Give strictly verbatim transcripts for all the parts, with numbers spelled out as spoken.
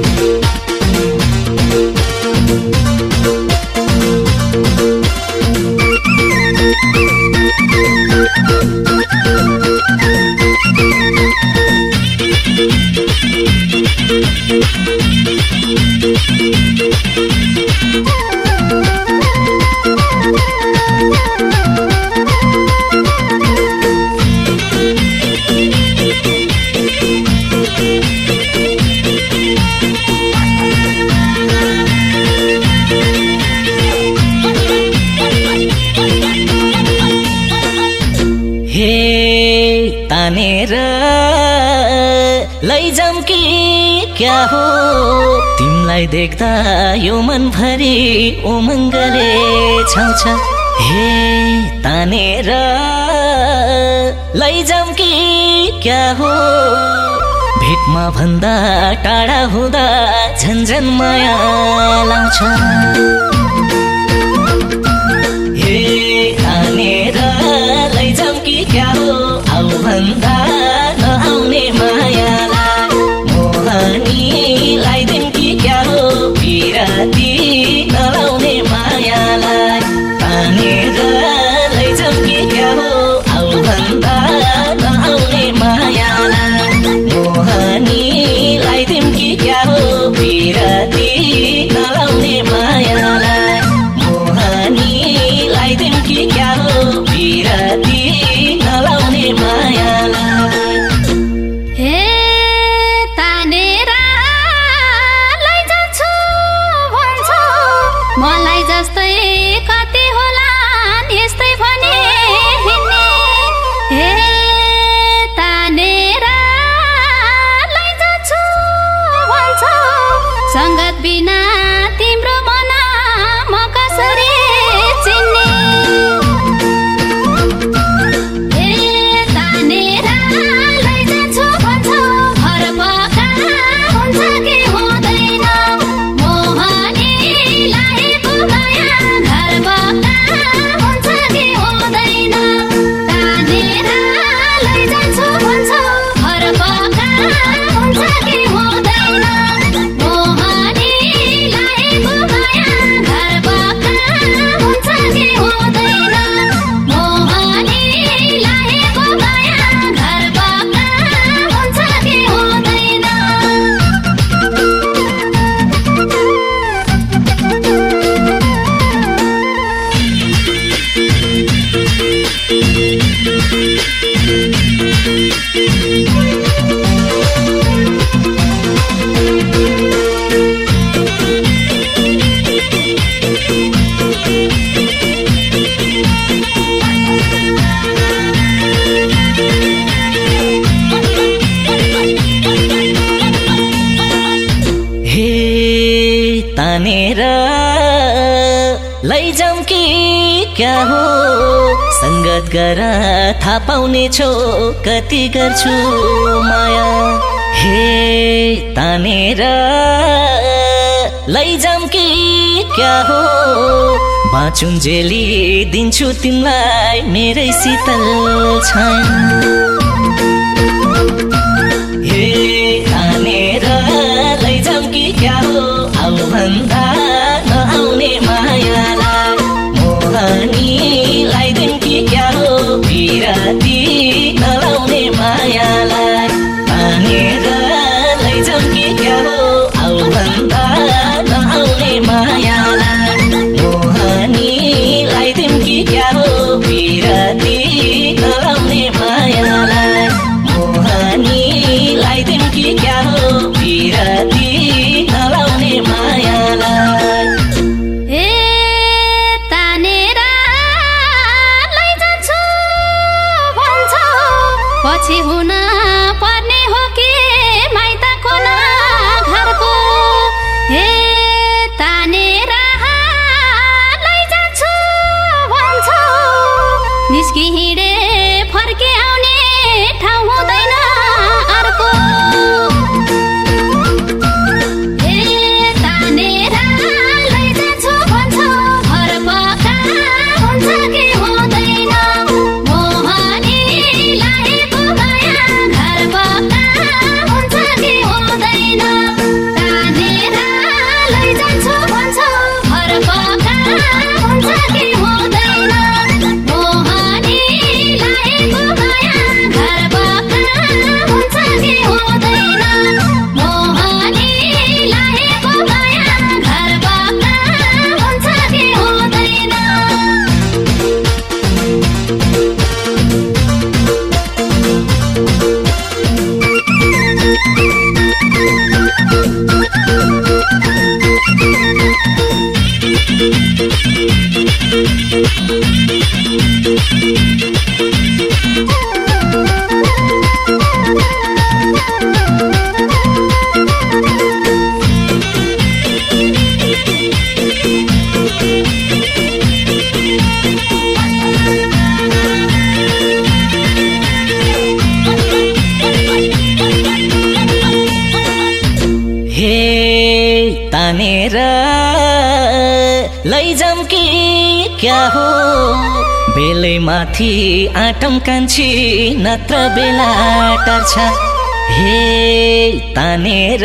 तानेर लैजाम कि क्या हो तिमलाई देख्दा यो मनभरि उमङ्गले छाउँछ हे तानेर लैजाम कि क्या हो भेटमा भन्दा टाढा हुँदा झन्झन माया लाउँछ हे तानेर लैजाम कि क्या हो आउ भन्दा नआउने मायालाई मोहनीलाई दिम कि क्या हो पिराती नलाउने मायालाई तानेर लैजाम कि क्या हो आउ भन्दा नआउने मायालाई मोहनीलाई दिम कि क्या हो पिराती नलाउने मायालाई मोहनीलाई दिम कि क्या हो पिराती नलाउने मायालाई हे तानेर लैजान्छु भन्छ मलाई जस्तै कति होला यस्तै भने हिँड्ने हे तानेर लैजान्छु भन्छ संगत बिना तिम्रो मन म कसरी चिन्ने तानेर लैजाम कि क्या हो संगत गर थाहा पाउने छौ कति गर्छु माया हे तानेर लैजाम कि क्या हो बाँचुन्जेली दिन्छु तिमीलाई मेरै शीतल छाया हे तानेर लैजाम कि क्या हो आउ भन्दा नआउने मायालाई मोहनीलाई दिम कि क्या हो पिराती नलाउने मायालाई तानेर लैजाम कि क्या हो आउ भन्दा नआउने मायालाई मोहनीलाई दिम कि क्या हो पिराती नलाउने मायालाई मोहनीलाई दिम कि क्या हो पिराती नलाउने मायालाई हे तानेर लैजान्छु भन्छ पछि हुन पर्ने हो कि माइतको न घरको तानेर लैजाम कि क्या हो बेलै माथि आँटम कान्छी नत्र बेला टर्छ हे तानेर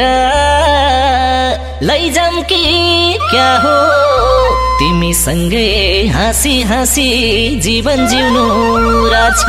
लैजाम कि क्या हो तिमीसँगै हाँसी हाँसी जीवन जिउनु रहेछ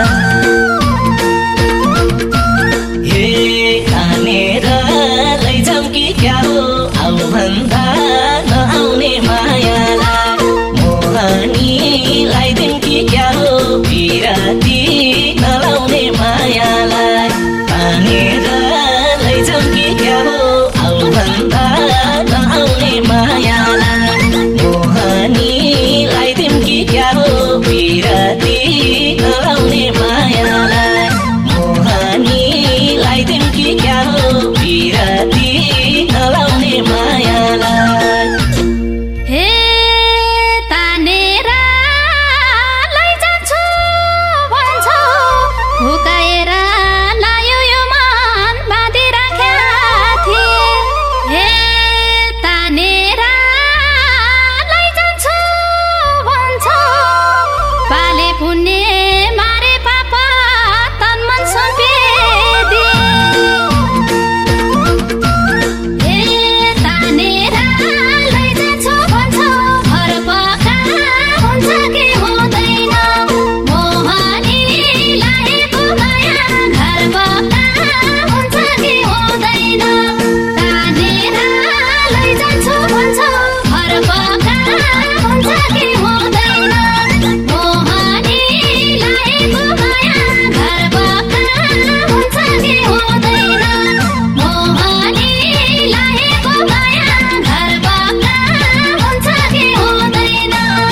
हे तानेर लैजाम कि क्या हो आउ भन्दा नआउने मायालाई मोहनीलाई दिउँ कि क्या हो पिराती नलाउने मायालाई तानेर लैजाम कि क्या हो आउ भन्दा नआउने मायालाई मोहनीलाई दिउँ कि क्या हो पिराती नलाउने मायालाई मोहनीलाई दिउँ कि क्या हो पिराती नलाउने मायालाई हे तानेर लैजान्छु भन्छौ हुकाएर लायो यो मन बाँधिराख्या थिए हे तानेर लैजान्छु भन्छौ पाले पुण्य मारे पाप तन मन सुम्पिदिए हे तानेर लैजान्छु भन्छौ घर पक्का हुन्छ कि हुँदैन मोहनीलाई माया घर पक्का हुन्छ कि हुँदैन तानेर लैजान्छु भन्छौ घर पक्का हुन्छ कि हुँदैन मोहनीलाई माया घर पक्का हुन्छ कि हुँदैन मोहनीलाई माया घर पक्का हुन्छ कि हुँदैन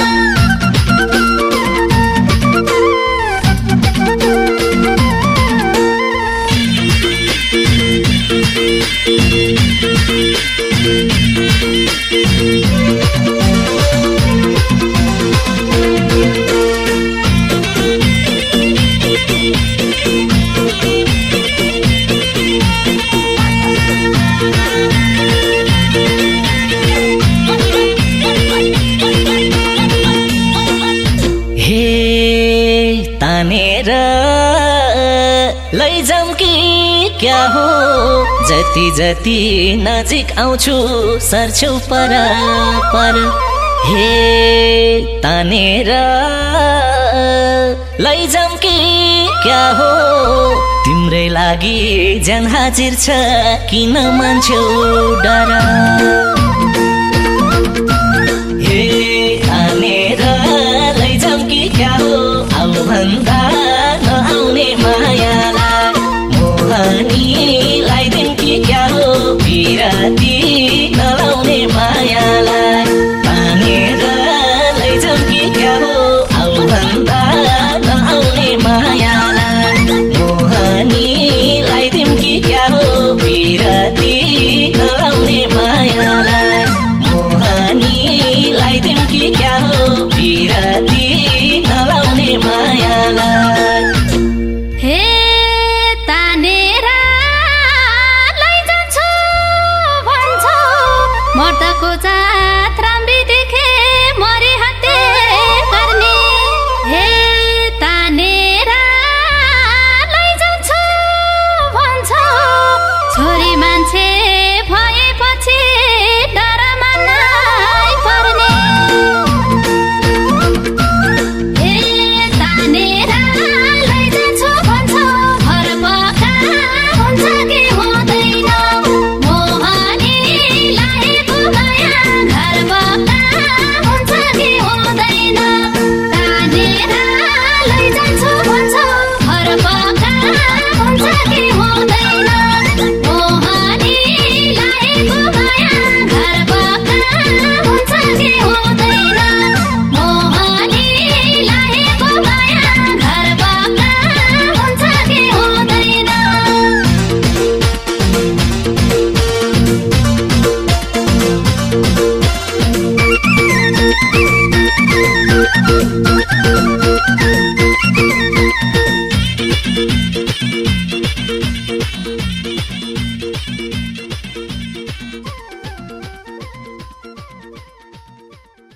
हे तानेर लैजाम कि क्या हो जति जति नजिक आउँछु सर्छौ पर पर हे तानेर लैजाम कि क्या हो तिम्रै लागि ज्यान हाजिर छ किन मान्छौ डर हे तानेर लैजाम कि क्या हो आउ भन्दा नआउने मायालाई मोहनीलाई दिउँ कि क्या हो पिराती नलाउने मायालाई तानेर लैजाम कि क्या हो आउ भन्दा नआउने मायालाई मोहनीलाई दिउँ कि क्या हो पिराती नलाउने मायालाई मोहनीलाई दिउँ कि क्या हो पिराती नलाउने मायालाई हे तानेर लैजान्छु भन्छौ मर्दको